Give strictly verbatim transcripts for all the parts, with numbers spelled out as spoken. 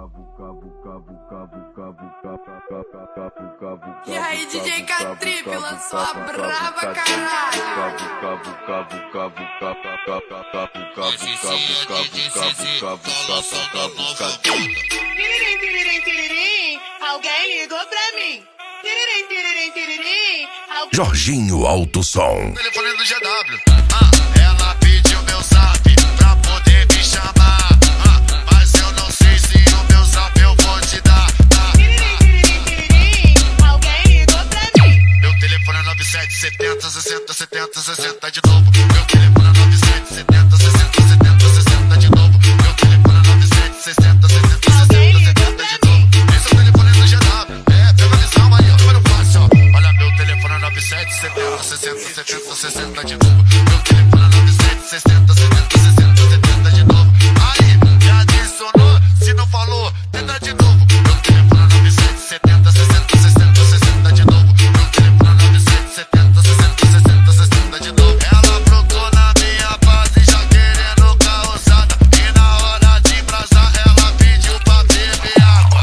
E aí, D J K-Trip lançou a brava, caralho. Tiririm, tiririm, tiririm, alguém ligou pra mim. Tiririm, tiririm, tiririm, alguém... Jorginho Alto Som. Telefone do G W. Ah, ela pediu meu zap pra poder me chamar. Ah, mas eu não sei se o meu zap eu vou te dar. Ah, Tiririm, tiririm, tiririm, alguém ligou pra mim. meu telefone é nove sete setenta sessenta setenta sessenta de novo. Meu telefone é nove sete setenta sessenta setenta sessenta de novo. Meu telefone é nove sete sessenta sessenta sessenta setenta de novo. Esse é o telefone do G W. É, pega a visão aí, ó, número fácil, ó. Olha, meu telefone é nove sete setenta sessenta setenta sessenta de novo. Meu telefone é nove sete sessenta setenta sessenta setenta de novo. Aí, já adicionou? Se não falou, tenta de novo. Meu telefone é nove sete setenta sessenta sessenta sessenta de novo. Meu telefone é nove sete setenta sessenta sessenta sessenta de novo. Ela brotou na minha base já querendo causada. E na hora de embrasar ela pediu pra beber água.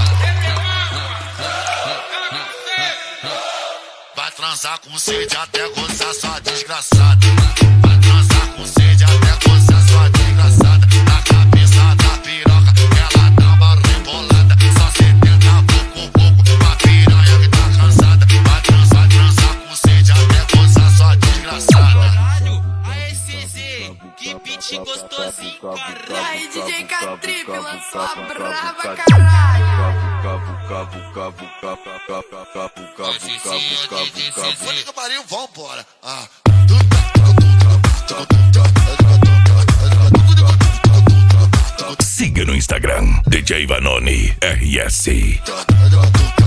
Vai transar com sede até gozar sua desgraçada. Vai transar com sede até gozar sua desgraçada. Na cabeça da piroca ela dá uma rebolada. Só setenta pouco pouco pra piranha que tá cansada. Vai transar, transar com sede até gozar sua desgraçada. Caralho, a S Z, que beat gostosinho, E caralho. aí, D J K-Trip lançou a brava, caralho. Puta que pariu, vambora. Ah. Siga no Instagram, D J Vanoni R S.